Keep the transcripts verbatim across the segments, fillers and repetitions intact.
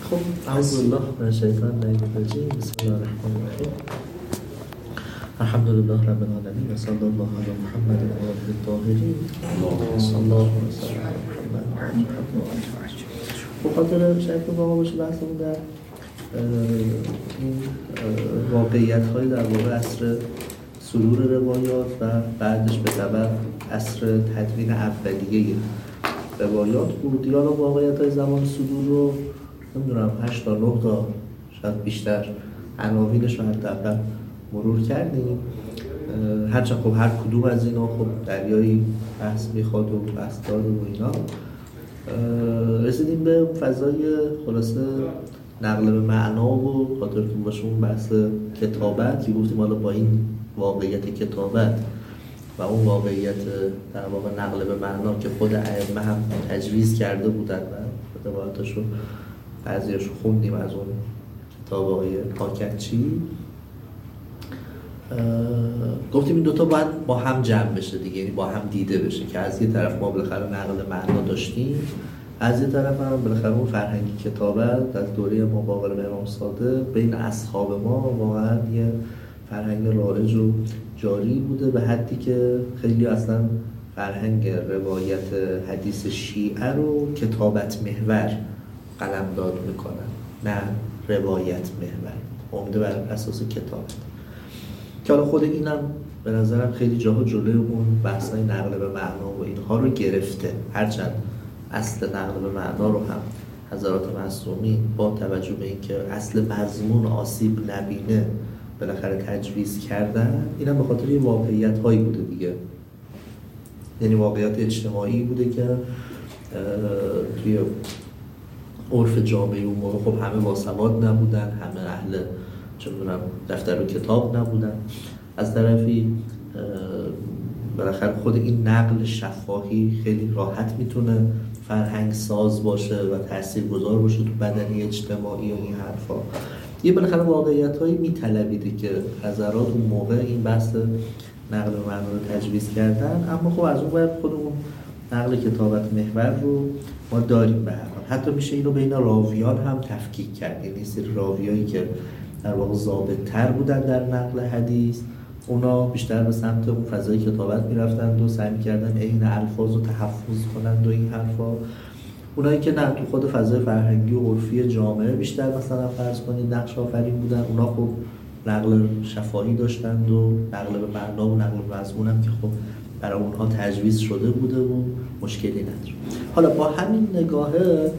خب اعوذ بالله من الشیطان الرجیم. بسم الله الرحمن الرحیم. الحمدلله رب العالمین و صلی الله علی محمد و آله الطاهرین. اللهم صل علی محمد. خب خاطر شرط واقع باشه بحثمون در این واقعیت‌های در واقع عصر صدور روایات و بعدش به تبع عصر تدوین اولیه روایات بود. یا واقعیت‌های زمان صدور رو نمیدونم هشت تا نه تا شاید بیشتر عناوینش رو حداقل مرور کردیم. هرچند خب هر کدوم از اینا خب دریایی بحث میخواد و بحث داره و اینا. رسیدیم به فضای خلاصه نقل به معنا و خاطرتون باشه اون بحث کتابت که گفتیم حالا با این واقعیت کتابت و اون واقعیت در واقع نقل به معنا که خود ائمه هم تجویز کرده بودن و روایاتشو بعضیاشو خوندیم از اون کتاب آقای پاکتچی. گفتیم این دوتا باید با هم جمع بشه دیگه، یعنی با هم دیده بشه که از یه طرف ما بالاخره نقل معنا داشتیم، از یه طرف هم بالاخره اون فرهنگی کتابت از دوره مباقر به امام صادق بین اصحاب ما واقعا یه فرهنگ رایج و جاری بوده، به حدی که خیلی اصلا فرهنگ روایت حدیث شیعه رو کتابت محور قلمداد میکنن، نه روایت محور، عمده بر اساس کتابت. که حالا خود اینم به نظرم خیلی جاها جلوی اون بحثای نقل به معنا و اینها رو گرفته، هرچند اصل نقل به معنا رو هم حضرات معصومین با توجه به اینکه اصل مضمون آسیب نبینه بالاخره تجویز کردن. اینم به خاطر یه واقعیت هایی بوده دیگه، یعنی واقعیت اجتماعی بوده که توی عرف جامعه اون موقع خب همه باسواد نبودن، همه اهل چه می‌دونم دفتر و کتاب نبودن. از طرفی بالاخره خود این نقل شفاهی خیلی راحت میتونه فرهنگ ساز باشه و تاثیرگذار باشه تو بدنی اجتماعی و این حرفا. یه بالاخره واقعیت‌هایی میطلبیده که حضرات اون موقع این بحث نقل و معنا رو تجویز کردن، اما خب از اون باید خودمون نقل کتابت محور رو ما داریم به هر حال. حتی میشه اینو بین راویان هم تفکیک کرد، یعنی سری راویایی که در واقع ضابط‌تر بودن در نقل حدیث، اونا بیشتر به سمت اون فضای کتابت میرفتند و سعی می‌کردن عین الفاظ رو تحفظ کنند و این حرفا. اونایی که نه تو خود فضای فرهنگی و عرفی جامعه بیشتر مثلا فرض کنید نقش آفرین بودن، اونا خب نقل شفاهی داشتند و نقل به معنا و نقل به مضمون هم که خب برای اونها تجویز شده بوده و مشکلی نداره. حالا با همین نگاهه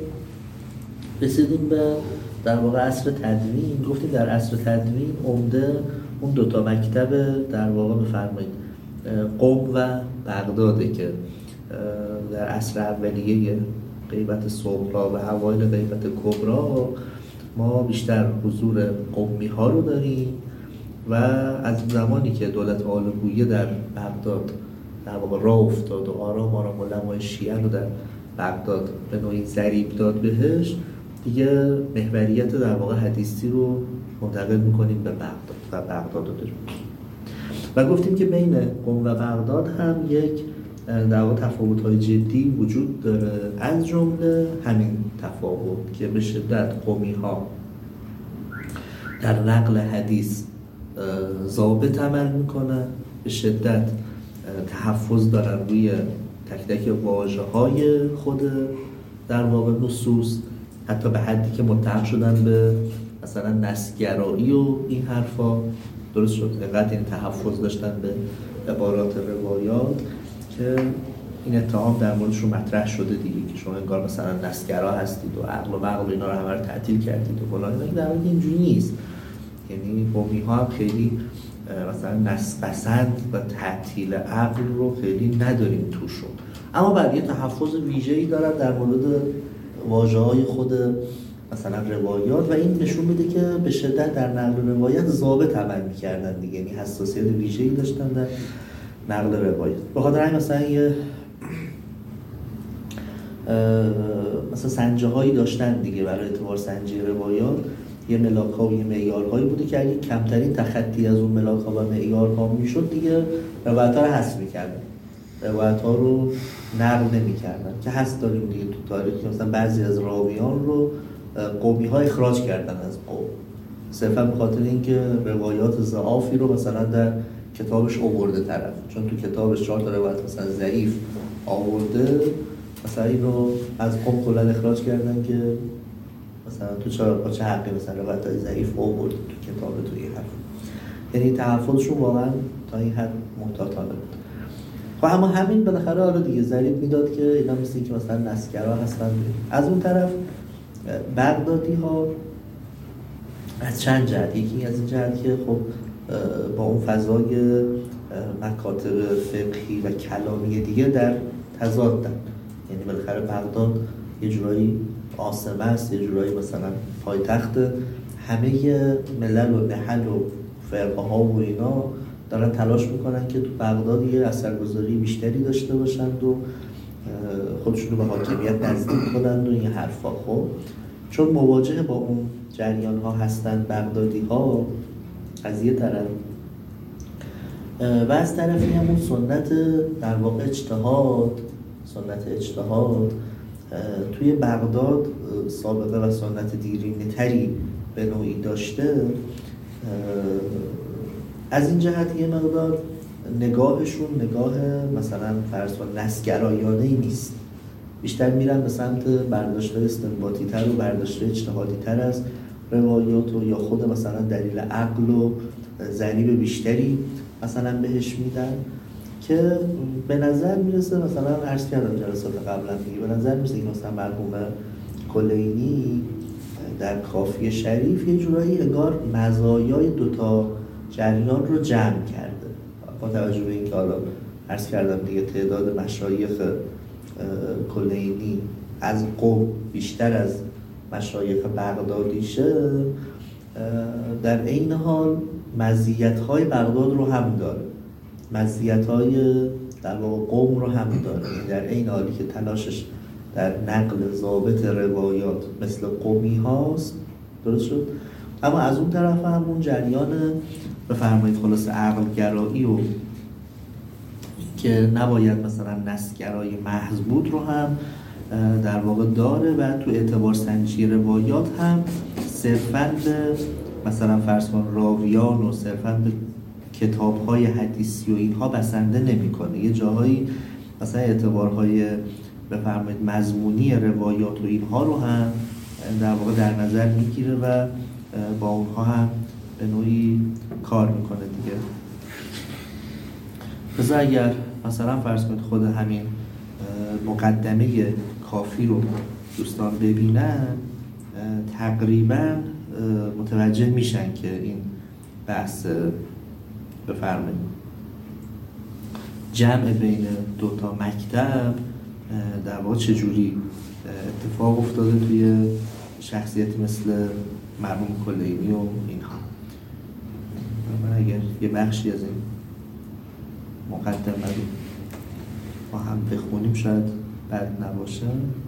رسیدیم به در واقع عصر تدوین. گفتیم در عصر تدوین عمده اون دوتا مکتب در واقع بفرمایید قم و بغداده که در عصر اولیه غیبت صغرا و اوایل غیبت کبرا ما بیشتر حضور قمی ها رو داریم و از زمانی که دولت آل بویه در بغداد در واقع راه افتاد و آرام آرام علمای شیعه رو در بغداد به نوعی ضریب داد بهش، دیگه محوریت در واقع حدیثی رو منتقل میکنیم به بغداد و بغداد رو داریم. و گفتیم که بین قم و بغداد هم یک در واقع تفاوت‌های جدی وجود داره، از جمله همین تفاوت که به شدت قمی‌ها در نقل حدیث ضابط عمل میکنن، به شدت تحفظ دارن روی تک تک واژه‌های خود در واقع نصوص، حتی به حدی که متهم شدن به مثلا نسگرایی و این حرفا. درست شد اینقدر این تحفظ داشتن به عبارات روایات که این اتهام در موردش رو مطرح شده دیگه که شما انگار مثلا نسگرا هستید و عقل و عقل اینا رو همه رو تعطیل کردید و فلان. این در واقع اینجوری نیست، یعنی قمی ها هم خیلی مثلا نسپسند و تعطیل عقل رو خیلی نداریم توشون، اما بعد یه تحفظ ویژه‌ای دارن در مورد واژه‌های خود مثلا روایات و این نشون میده که به شدت در نقل روایت ضابط عمل می‌کردن دیگه، یعنی حساسیت ویژه‌ای داشتن در نقل روایت. به خاطر همین مثلا یه مثلا سنجه‌هایی داشتن دیگه برای اعتبار سنجی روایات، یه ملاک‌ها و یه معیارهایی بوده که اگه کمترین تخطی از اون ملاک‌ها و معیارها میشد دیگه روایت‌ها رو حذف می‌کردن، روایت‌ها رو نقل نمی‌کردن. که هست داریم دیگه تو تاریخ مثلا بعضی از راویان رو قومی ها اخراج کردن از قوم، صرفا به خاطر اینکه روایات ضعافی رو مثلا در کتابش آورده طرف، چون تو کتابش چهار تا روایت مثلا ضعیف آورده، مثلا این رو از قوم کلا اخراج کردن که مثلا تو چهار چه حقی مثلا روایت‌های ضعیف آورده تو کتاب توی حرف. یعنی تحفظشون واقعا تا این حد محتاطانه بود. خب اما همین بالاخره آره دیگه ضریب میداد که اینا مثل که مثلا نسگرا هستن. از اون طرف بغدادی ها از چند جهت، یکی از این جهت که خب با اون فضای مکاتب فقهی و کلامی دیگه در تضادن، یعنی بالاخره بغداد یه جورایی عاصمه است، یه جورایی مثلا پایتخت همه ملل و نحل و فرقه ها و اینا دارن تلاش میکنن که تو بغداد یه اثرگذاری بیشتری داشته باشند و خودشون رو به حاکمیت نزدیک کنند و این حرفا. خب چون مواجه با اون جریان ها هستند بغدادی ها از یه طرف، و از طرفی همون سنت در واقع اجتهاد، سنت اجتهاد توی بغداد سابقه و سنت دیرینه تری به نوعی داشته، از این جهت یه مقدار نگاهشون نگاه مثلا فرض کن نسگرایانه‌ای نیست، بیشتر میرن به سمت برداشت‌های استنباطی تر و برداشت‌های اجتهادی تر از روایات و یا خود مثلا دلیل عقل و ضریب بیشتری مثلا بهش میدن که به نظر میرسه، مثلا عرض کردم جلسات قبلا دیگه، به نظر میرسه که مثلا مرحوم کلینی در کافی شریف یه جورایی انگار مزایای دوتا جریان رو جمع کرده، با توجه به اینکه حالا عرض کردم دیگه تعداد مشایخ کلینی از قم بیشتر از مشایخ بغدادیشه، در عین حال مزیت‌های بغداد رو هم داره، مزیت‌های در واقع قم رو هم داره، در عین حالی که تلاشش در نقل ضابط روایات مثل قمی هاست، درست شد، اما از اون طرف هم اون جریان بفرمایید خلاص عقل گرایی و که نباید مثلا نسگرای محض بود رو هم در واقع داره و تو اعتبار سنجی روایات هم صرفاً به مثلا فرض کن راویان و صرفاً به کتاب‌های حدیثی و اینها بسنده نمی‌کنه، یه جاهایی مثلا اعتبارهای بفرمایید مضمونی روایات و اینها رو هم در واقع در نظر میگیره و با اونها هم به نوعی کار میکنه دیگه. بذار اگر مثلا فرض کنید خود همین مقدمه کافی رو دوستان ببینن تقریبا متوجه میشن که این بحث بفرمایید جمع بین دو تا مکتب در واقع چجوری اتفاق افتاده توی شخصیتی مثل مرحوم کلینی و اینها. من اگر یه بخشی از این مقدمه رو با هم بخونیم شاید بد نباشه.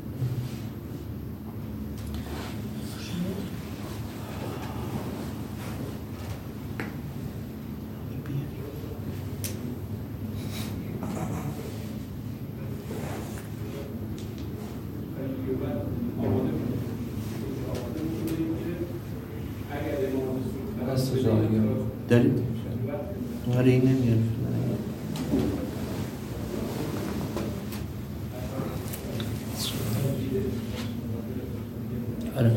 دارید؟ آره این نمیاد. آره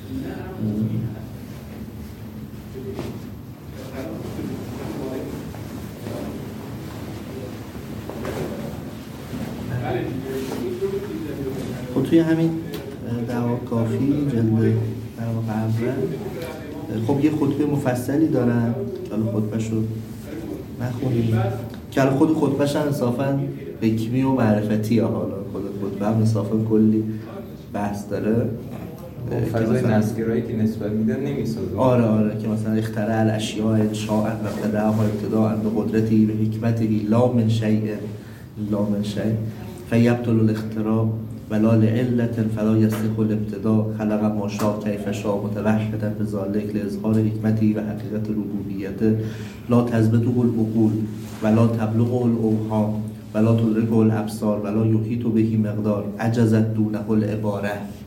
خب توی همین دعوا کافی جلد دعوا اول خب یه خطبه مفصلی دارن، حالا خطبه‌شو نخونیم که حالا خود خطبه‌ش هم انصافاً حکمی و معرفتی، حالا خود خطبه هم انصافاً کلی بحث داره، فضای نسگرایی که نسبت میدن نمیسازه. آره آره که مثلا اختراع الاشیاء انشاء و ابتداء و ابتداء به قدرتی به حکمتی لا من شیء لا من شیء فیبطل الاختراع ولا لعلة فلا يصح الابتداء خلق ما شاء کیف شاء متوحدا بذلک لاظهار حکمتی و حقیقت ربوبیته لا تثبته العقول ولا تبلغه الاوهام ولا تدرکه الابصار ولا یحیط به مقدار عجزت دونه العباره.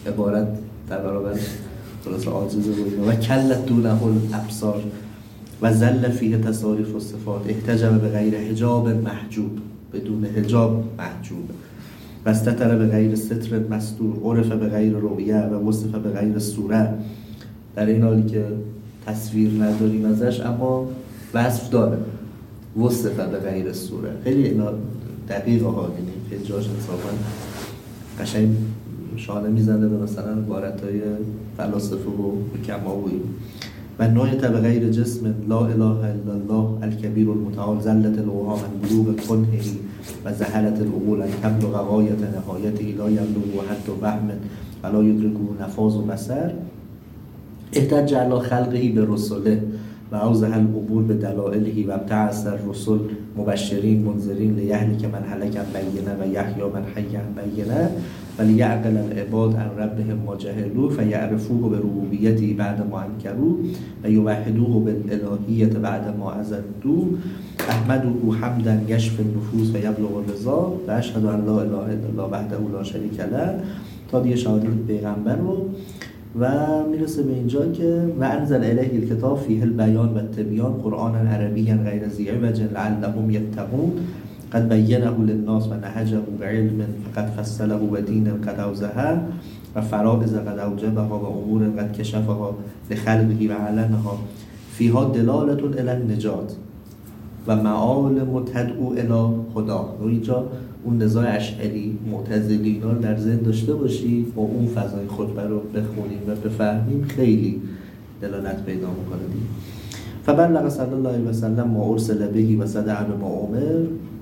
عبارت در برابر خلاص عاجزه و اینا. و کلت دونه الابصار و زل فیه تصاریف و صفات، احتجب به غیر حجاب محجوب، بدون حجاب محجوب، و استتر به غیر ستر مستور، عرف به غیر رؤیه و وصف به غیر صوره. در این حالی که تصویر نداریم ازش اما وصف داره، وصف به غیر صوره. خیلی اینا دقیقه ها، یعنی خیلی جاش انصافا قشنگ شانه میزنه به مثلا عبارتهای فلاسفه و حکما و این. و نوعیت به غیر جسم، لا اله الا الله الکبیر المتعال، زلت الاوهام من بلوغ کنهی و زهلت العقول ان تبلغ غایت نهایته، لا یبلغ حد و وهم و لا یدرکه نفاذ و بصر. احتج علی خلقه به رسله و اوضح الامور به دلائله و ابتعث الرسل مبشرین منذرین لیهلک من هلک عن بینه و یحیی من حی عن بینه و لیعقل العباد عن ربهم ما جهلوا فیعرفوه به ربوبیته بعد ما انکروا و یوحدوه بالالهیة بعد ما عزدوا. احمده حمدا یشفی النفوس و یبلغ الرضا و اشهد ان لا اله الا الله وحده لا شریک له، تا دیگه شهادت پیغمبر رو. و میرسه به اینجا که و انزل الیه الکتاب فیه البیان و التبیان قرآنا عربیا غیر ذی عوج لعلهم یتقون قد بینه للناس و نهجه بعلم فقد فصله و دین قد اوضحه و فرائض قد اوجبها و امور قد کشفها لخلقه و علنها فیها دلالة الی النجات و معالم تدعو الی خدا. و اینجا اون نزاع اشعری معتزلی اینا رو در ذهن داشته باشید و اون فضای خطبه رو بخونیم و بفهمیم، خیلی دلالت پیدا میکنه دیگه. فبلغ صلی الله علیه و سلم ما ارسل بهی و صدع بما امر.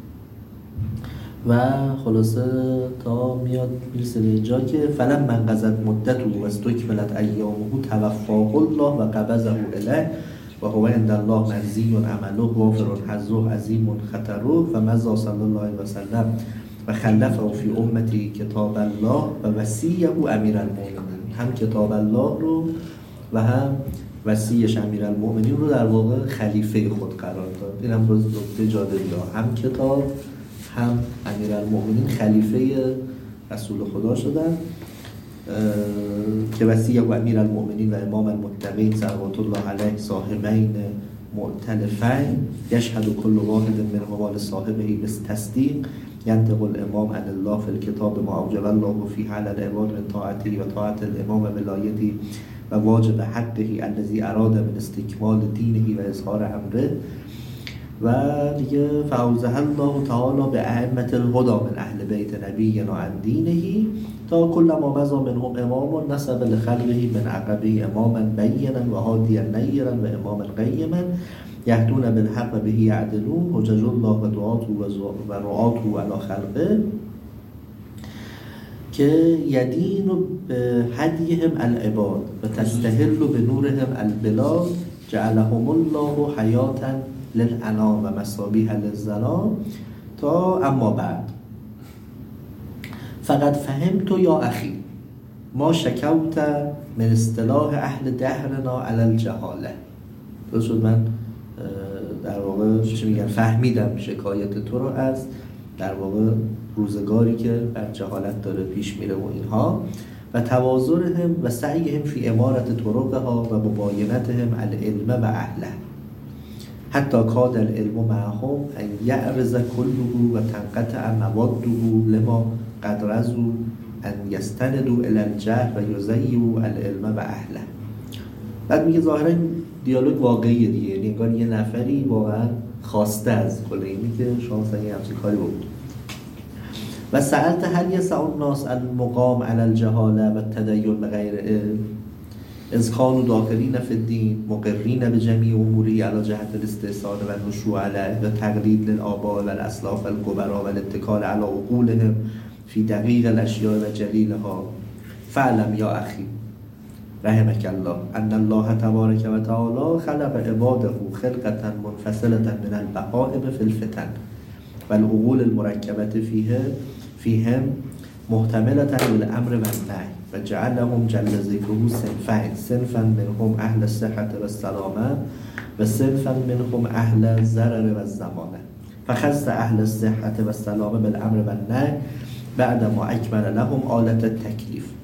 و خلاصه تا میاد میرسه به اینجا که فلم من قضت مدته و استکملت ایامه توفاه الله و قبضه الیه و هو عند الله مرضی عمله غافر حظه عظیم خطره. فمضى صلی الله علیه و سلم و خلفه فی امتی کتاب الله و وصیه امیر المؤمنین. هم کتاب الله رو و هم وصیش امیر المؤمنین رو در واقع خلیفه خود قرار داد. این هم روز نکته جالبی، هم کتاب هم امیر المؤمنین خلیفه رسول خدا شدن که وصیه و امیر المؤمنین و امام المتقین صلوات الله علیه صاحبین مؤتلفین یشهد کل واحد منهما لصاحبه بالتصدیق ینطق الامام عن الله فی الکتاب ما اوجب الله فیه علی العباد من طاعته و طاعت الامام و ولایته و واجب حقه الذی اراد من استکمال دینه و اظهار امره. و دیگه فاوضح الله تعالی به ائمة الهدى من اهل بیت نبینا عن دینه تا کل ما مضى منهم امام نسب لخلقه من عقبه اماما بینا و هادیا نیرا و اماما قیما یهدون بالحق و به یعدلون حجج الله و دعاته و رعاته علی خلقه که یدین به هدیهم العباد و تستهل به نورهم البلاد جعلهم الله حیاتا للانام و مصابیح للظلام. تا اما بعد فقط فهمت یا اخی ما شکوت من اصطلاح اهل دهرنا علی الجهاله. درست شد؟ من در واقع چی میگن فهمیدم شکایت تو رو از در واقع روزگاری که بر جهالت داره پیش میره و اینها و توازرهم و سعیهم فی امارت طرقها و مباینتهم العلم و اهله حتی کاد العلم معهم ان یعرض کله و تنقطع مواده لما قد رزوا ان یستندوا الی الجهل و یضیعوا العلم و اهله. بعد میگه ظاهرا دیالوگ واقعیه دیگه، یعنی انگار یه نفری واقعا خواسته از کلینی که شما مثلا یه همچین کاری بود. و سألت هل یسع الناس المقام علی الجهاله و التدین بغیر علم از کانوا داخلین فی الدین مقرین به جمیع اموری علی جهت الاستحسان و نشوء علیه و تقلید للآباء و الاسلاف و الکبرا و الاتکال علی عقولهم فی دقیق الاشیاء و جلیلها. فعلم یا اخی رحمک الله ان الله تبارک و تعالی خلق عباده خلقة منفصلة من البهائم فی الفتن و العقول المرکبة فیه فیهم محتملة للامر و النهی و جعلهم جل ذکره صنفین، صنفا منهم اهل الصحة و السلامه و صنفا منهم اهل الضرر و الزمانه. فخص اهل الصحة و السلامه بالامر و النهی بعد ما اکمل لهم آلة التکلیف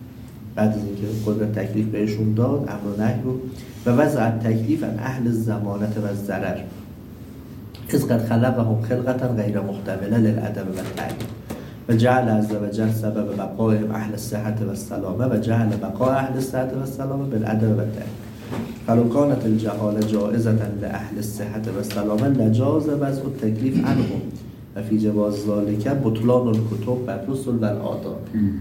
بعد از اینکه قدرت تکلیف بهشون داد، امر و نهی رو و وضع تکلیف عن اهل الضمانت و الضرر اذ قد خلقهم خلقة غیر محتمله للعدم و التعلیم و جعل عز و جل سبب بقای اهل الصحة و السلامه و جعل بقای اهل الصحة و السلامه بالعدم و التعلیم فلو كانت الجهاله جائزة لأهل الصحة و السلامه لجاز وضع التکلیف عنهم و فی جواز ذلك بطلان الکتب و الرسل و الآداب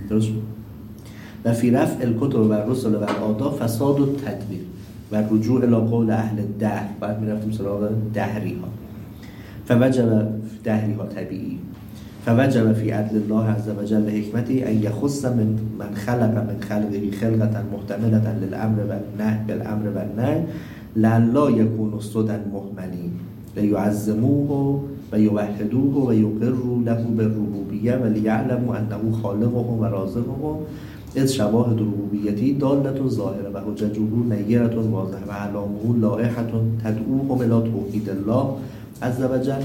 و فی رفع الکتب و الرسل و الآداب فساد التدبیر و رجوع الی قول اهل الدهر. بعد میرفتیم سراغ دهری ها فوجب دهری ها طبیعی فوجب فی عدل الله عز و جل حکمتی ان یخص من من خلق من خلقه خلقة محتملة للامر و النهی بالامر و النهی لعلا یکونوا سدى مهملین لیعظموه و یوحدوه و یقروا له بالربوبیه و لیعلموا انه خالقهم و رازقهم اذ شواهد ربوبیتی دالة ظاهره و حججه نیرة واضحه و علامه لائحة تدعوهم الی توحید الله عز و جل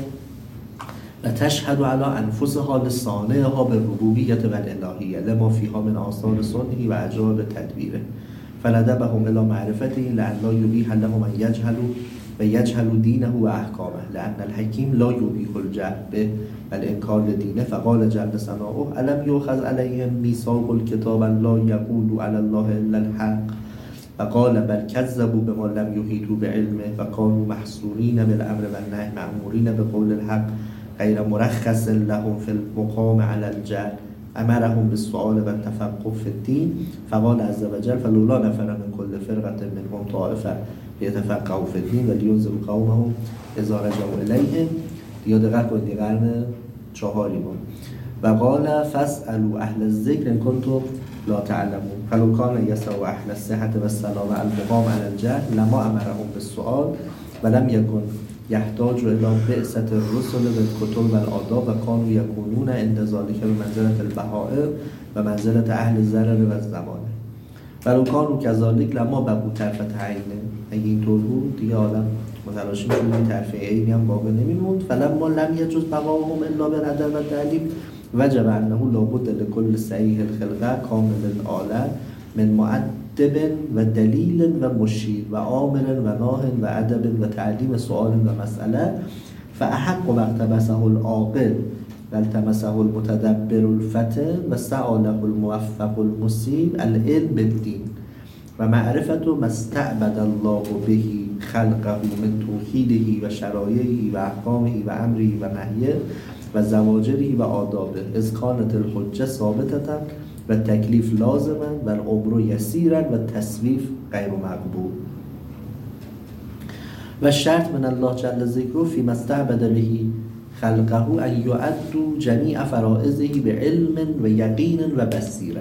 و تشهد علی انفسها لصانعها بالربوبیة و الالهیه لما فیها من آثار صنعه و عجائب تدبیره فندبهم الی معرفته لئلا یبیح لهم ان یجهلوا و یجهلوا دینه و احکامه لأن الحکیم لا یبیح الجهل به بل انکار دینه فقال جل ثناؤه الم یؤخذ علیهم میثاق الکتاب لا یقولوا علی الله الا الحق و قال بل کذبوا بما لم یحیطوا بعلمه و كانوا محصورین بالامر و النهی مأمورین بقول الحق غیر مرخص لهم فی المقام علی الجهل امرهم بالسؤال و التفقه فی الدین فقال عز و جل فلولا نفر من كل فرقة منهم طائفه لیتفقهوا فی الدین و لینذروا قومهم اذا رجعوا الیهم. یا دقت کنید قرن چهاری بود و قال فاسألوا اهل الذکر ان کنتم لا تعلمون فلو كان يسع اهل الصحة والسلامة المقام على الجهل لما امرهم بالسؤال ولم يكن يحتاج الى بعثة الرسل بالكتب والآداب و كانوا يكونون عند ذلك بمنزلة البهائم و منزلة اهل الضرر و الزمان ولو كانوا كذلك لما بقوا طرفة عینه. اگه اینطور بود دیگه عالم متلاشی میشود طرف عینی هم باقی نمیموند. فلما لم يجوز بقاؤهم الا بالعدل و التعلیم وجب انه لابد لكل صحیح الخلقه کامل الآله من مؤدب و دلیل و مشیر و آمر و ناه و ادب و تعلیم سؤال و مسئله فاحق و اقتبسه العاقل و التمسه المتدبر الفتن و سأله الموفق المصیب العلم بالدین و معرفت ما استعبد الله به خلقه من توحیده و شرایعه و احکامه و امره و نهیه و زواجره و آدابه اذ کانت الحجه ثابتة و تکلیف لازما و الامر یسیرا و تصویف غیر مقبول و شرط من الله جل ذکره فیما استعبد به خلقه ان یعدوا جمیع فرائضه بعلم و یقین و بصیره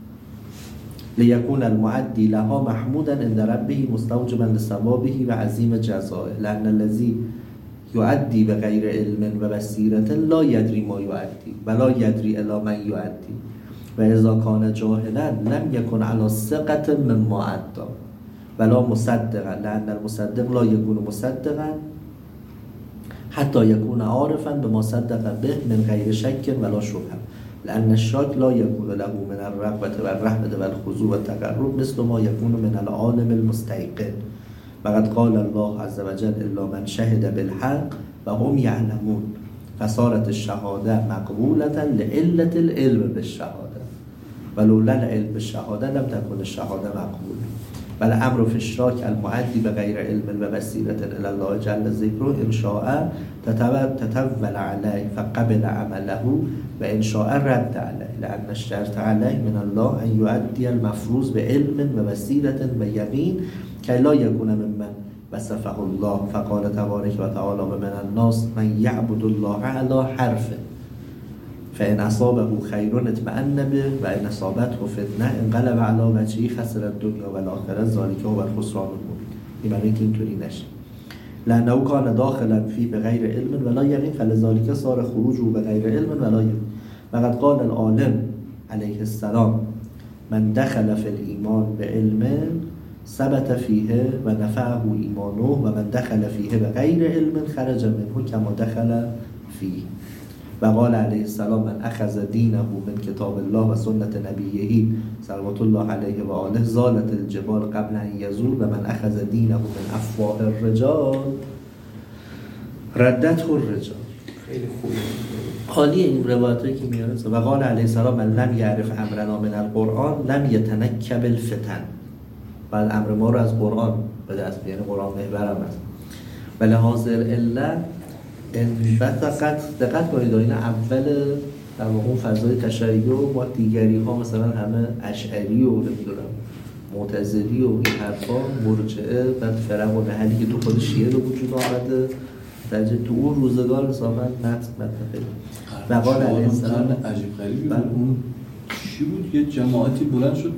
لیکون المعدی لها محمودا عند ربه مستوجبا لثوابه و عظیم جزائه لأن الذی یعدی به غیر علم و بصیرت لا یدری ما یعدی ولا یدری الا من یعدی و اذا کان جاهلا لم یکن علی ثقة مما عدا ولا مصدقا لأن المصدق لا یکون مصدقا حتی یکون عارفا بما صدق به من غیر شک ولا شبهه لأن الشاك لا يكون له من الرغبة والرهبة والخضوع والتقرب مثل ما يكون من العالم المستيقن وقد قال الله عز وجل إلا من شهد بالحق وهم يعلمون فصارت الشهادة مقبولة لعلة العلم بالشهادة ولولا العلم بالشهادة لم تكن الشهادة مقبولة بل امر في الشراك المعدي بغير علم وبصيرة إلى الله جل ذكره إن شاء تتول عليه فقبل عمله وإن شاء رد عليه لأن الشرط عليه من الله أن يؤدي المفروض بعلم وبصيرة ويقين كي لا يكون ممن وصفه الله فقال تبارك وتعالى ومن الناس من يعبد الله على حرف فإن أصابه خير اطمأن به وإن أصابته فتنة انقلب على وجهه خسر الدنيا والآخرة ذلك هو الخسران المبين. یعنی که اینطوری نشه لأنه كان داخلا فيه بغير علم ولا يقين فلذلك صار خروجه بغير علم ولا يقين. وقد قال العالم عليه السلام من دخل في الإيمان بعلم ثبت فيه ونفعه إيمانه ومن دخل فيه بغير علم خرج منه كما دخل فيه. و قال علیه السلام من اخذ دینه من کتاب الله و سنت نبیه صلوات الله علیه و آله زالت الجبال قبل ان یزول و من اخذ دینه من افواه الرجال ردته الرجال. خیلی خوبه. حالی این روایتایی که میاره و قال علیه السلام من لم یعرف امرنا من القرآن لم یتنکب الفتن. بعد امر ما رو از قرآن به دست بیاره، قرآن محورم است. و لحاظ علت انبثقت، دقت کنید این اول در واقع اون فضای تشیع با دیگری ها مثلا همه اشعری و نمیدونم معتزلی و این حرفا مرجعه بعد فرق و نهلی که تو خود شیعه رو وجود آمده در تو اون روزگار صافا متن متن و قال علیه السلام عجیب غریبی بود. اون چی بود؟ یه جماعتی بلند شدن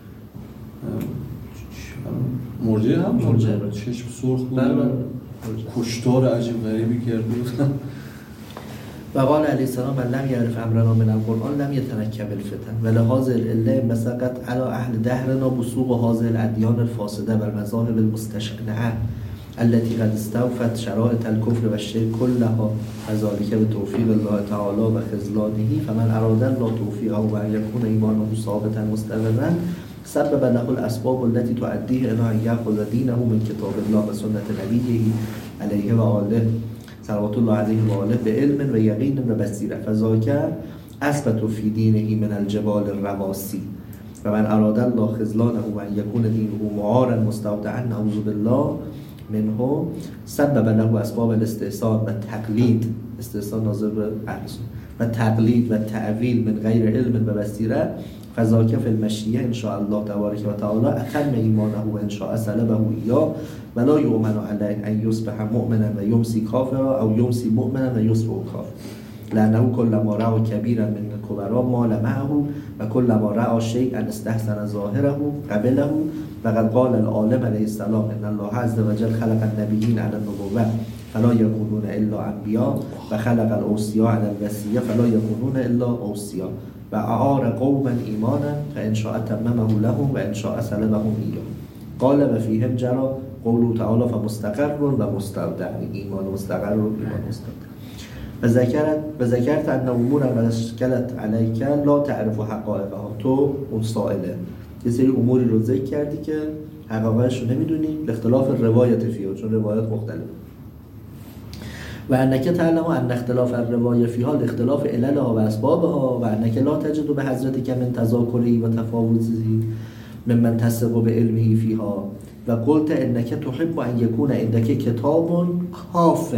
مرجعه هم مرجعه چشم سرخ بود کشتار عجیب غریبی کرده بود. و قال علیه السلام من لم یعرف امرنا من القرآن لم یتنکب الفتن و لهذا العله مسقط علی اهل دهرنا بسوق هذه الادیان الفاسده و المذاهب المستشنعه التي قد استوفت شرائط الكفر والشرك كلها وذلك بتوفيق الله تعالى وخذلانه فمن اراد الله توفيقه وان يكون ايمانه ثابتا مستقرا سبب له الاسباب التي تؤديه الى ان ياخذ دينه من كتاب الله وسنة نبيه عليه وآله صلوات الله عليه وآله بعلم ويقين وبصيرة فذاك اثبت في دينه من الجبال الرواسي ومن اراد الله خذلانه وان يكون دينه معارا مستودعا نعوذ بالله منه سبب له اسباب الاستحسان و تقلید استحسان ناظر به اهلسون و تقلید و تعویل من غیر علم و بصیره فذاک فی المشیه ان شاء الله تبارک و تعالی اتم ایمانه و ان شاء سلبه ایا ولا یؤمن علیه ان یصبح مؤمنا و یمسی کافرا او یمسی مؤمنا و یصبح کافرا لانه كلما رأى كبيرا من الكبراء مال معه و كلما رأى شيئا استحسن ظاهره قبله وقد قال العالم علیه السلام ان الله عز وجل خلق النبیین علی النبوة فلا يكونون الا انبیاء و خلق الاوصیاء علی الوصیة فلا يكونون الا اوصیاء و اعار قوما ایمانا فان شاء تممه لهم و ان شاء سلبهم ایاه قال و فیهم جرى قوله تعالی فمستقر و مستودع ایمان مستقر و ایمان مستودع و ذکرت و ذکرت ان امور مشکلت علیک لا تعرف حقائقها تو اون سائله یه سری اموری رو ذکر کردی که حقایقش رو نمیدونی اختلاف روایت فیها چون روایت مختلف و انک تعلم ان اختلاف الروایه فیها اختلاف عللها و اسبابها و انک لا تجد به حضرتک من تذاکری و تفاوتی ممن تثق به علمه فیها و قلت انک تحب ان یکون عندک کتاب کاف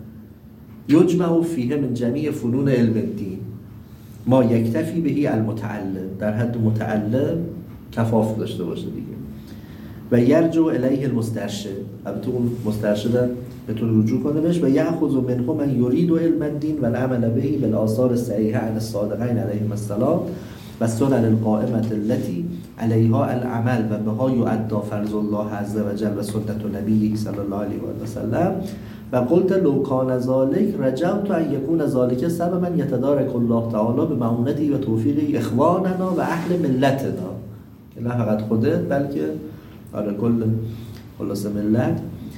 یجمع فیه من جمیع فنون علم الدین ما یکتفی بهی المتعلم در حد متعلم کفاف داشته باشه دیگه و یرجو الیه المسترشد البته اون مسترشد بتون رجوع کنه بهش و یأخذ منه من یرید علم الدین و العمل به بالآثار الصحیحه عن الصادقین علیهم السلام و السنن القائمه التي علیها العمل و بها یؤدى فرض الله عز وجل و سنت نبیه صلی الله علیه و سلم و قلت لو کان ذلك رجوت ان یکون ذلك سببا یتدارک الله تعالی به معونته و توفیق اخواننا و اهل ملتنا نه فقط خودت بلکه آره کل خلاص ملت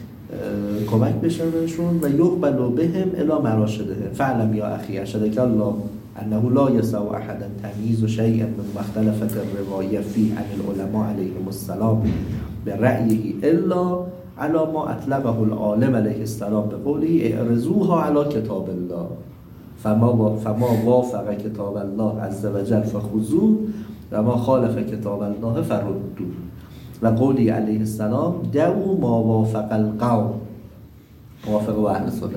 کمک بشه بهشون و یقبل بهم الی مراشدهم فعلم یا اخی ارشدک الله انه لا یسع احدا تمییز شیء من مختلفة الروایه فی عن العلماء علیهم السلام برأیه الا على ما اطلقه العالم علیه السلام بقوله اعرضوها علی کتاب الله فما فما وافق کتاب الله عز وجل فخذوه و ما خالف کتاب الله فردوه و قولی علیه السلام دعوا ما وافق القوم موافق و اهل سنت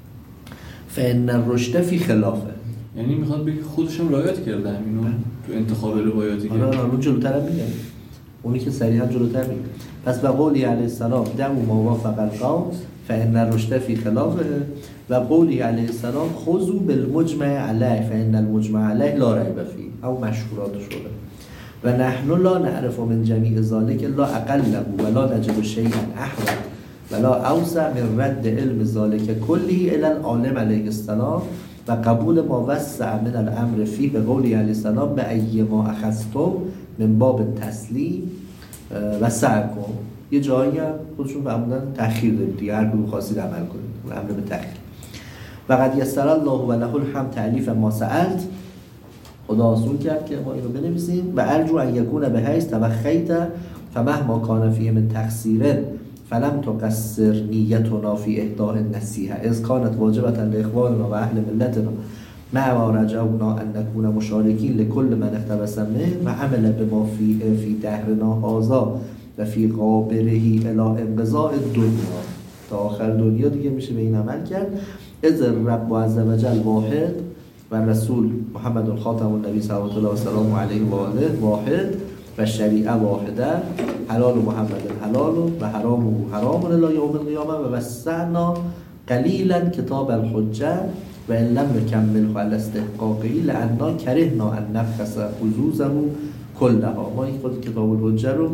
فان الرشد فی خلافه یعنی میخواد بگه خودش هم رعایت کرده همینو تو انتخاب روایاتی که آره اون جلوتر میگه اونی که صریحا جلوتر میگه پس و قولی علیه السلام دعوا ما وافق القوم فان الرشد فی خلافه و قولی علیه السلام خذوا بالمجمع علیه فان المجمع علیه لا ریب فیه او مشهورات شده و نحن لا نعرف من جمیع ذلك لا اقله ولا نجد شیئا احوط ولا اوسع من رد علم ذلك كله الى العالم علیه السلام و قبول ما وسع من الامر فيه به قولی علیه السلام به ای ما اخذتم من باب تسلیم و سعی کن یه جایی هم خودشون فرمودن تأخیر دارید دیگه هر کدوم خواستید عمل کنید امر به تأخیر و قد یسر الله و له الحمد تألیف ما سألت، خدا آسون کرد که ما اینو بنویسیم. و ارجو ان یکون بحیث توخیت فمهما کان فیه من تقصیر فلم تقصر نیتنا فی اهداء النصیحه اذ کانت واجبة لاخواننا و اهل ملتنا مع ما رجونا ان نكون مشارکین لكل من اقتبس منه و عمل بما فی فی دهرنا هذا و فی قابره الی انقضاء الدنیا، تا آخر دنیا دیگه میشه به این عمل کرد. اذ رب عز وجل واحد و رسول محمد الخاتم النبی صلوات الله و سلامه علیه و آله واحد و شریعه واحده، حلال محمد حلال و حرام حرام الی یوم القیامه و وسعنا قلیلا کتاب الحجه و ان لم نکمله علی استحقاقه لأننا کرهنا ان نبخس حظوظه کلها. ما این خود کتاب الحجه رو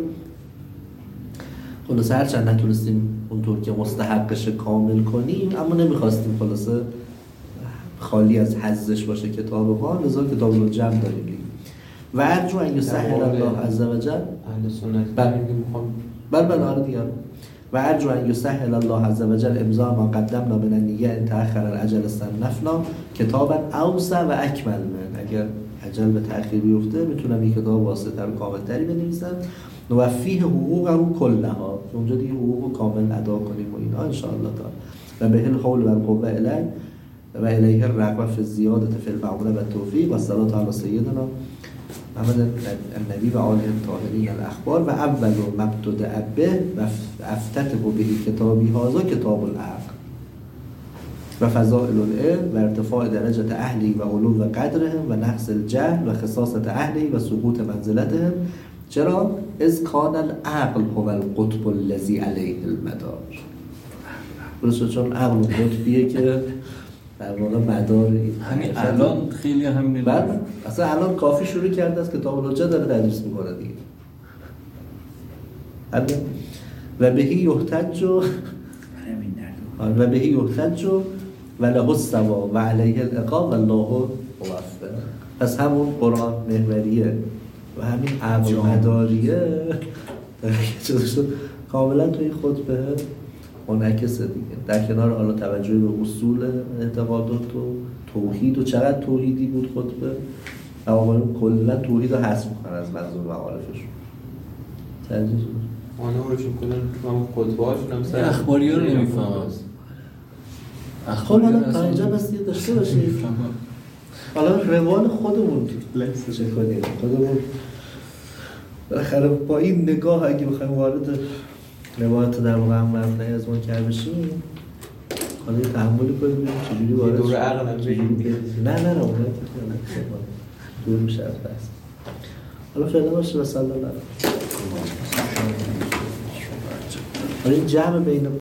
خلاصه هرچند نتونستیم اونطور که مستحقش کامل کنیم، اما نمیخواستیم خلاصه خالی از حظش باشه کتاب ما، لذا کتاب الحجه هم داریم. و ارجو ان یسهل الله عز وجل اهل سنت بله میخوام بله بله آره دیگه. و ارجو ان یسهل الله عز وجل امضاء ما قدمنا من النیه ان تأخر الاجل صنفنا کتابا اوسع و اکمل من، اگر اجل به تأخیر بیفته میتونم یک کتاب واسطه رو کاملتری بنویسم. نوفیه حقوقه کلها، اونجا دیگه حقوق کامل ادا کنیم و اینا ان شاء الله تعالی. و به الحول و القوه الی و الیه الرغبه فی الزیاده فی المعونه و التوفیق و الصلاه علی سیدنا محمد النبی و آله الطاهرین الاخبار. و اول مبتدأ به و افتتح به کتابی هذا کتاب العقل و فضائل العلم و ارتفاع درجه اهلی و علو قدرهم و نقص الجهل و خصاصت اهلی و سقوط منزلتهم. چرا؟ اذ کان العقل هو القطب الذی علیه المدار. درسته، چون عقل قطبیه که در واقع مدار این همین الان خیلی همین بعد اصلا الان کافی شروع کرده است کتاب الحجه داره تدریس میکنه دیگه. و بهی یحتج و بهی یحتج و له الثواب و علیه العقاب و الله موفق. پس همون قرآن محوریه و همین عقل مداریه کاملا توی خطبه منعکسه دیگه، در کنار حالا توجه به اصول اعتقادات و توحید و چقدر توحیدی بود خطبه و آقایون کلا توحید رو حذف میکنن از منظور معارفشون. ترجیح آنها روشون کنن همون خطبه هاشون هم سر اخباری ها رو نمیفهمم. خب حالا تا اینجا بس یه داشته باشید، حالا روان خودمون چه کنیم، خودمون بالاخره با این نگاه اگه بخوایم وارد روایت در واقع هم مبنی از منکر بشیم، حالا یه تحملی کنیم ببینیم چجوری وارد دور عقل هم بگیم. نه نه نه اونایی که دور میشه از بحث. حالا فعلا باشه و صلی الله علیه. حالا این جمع بین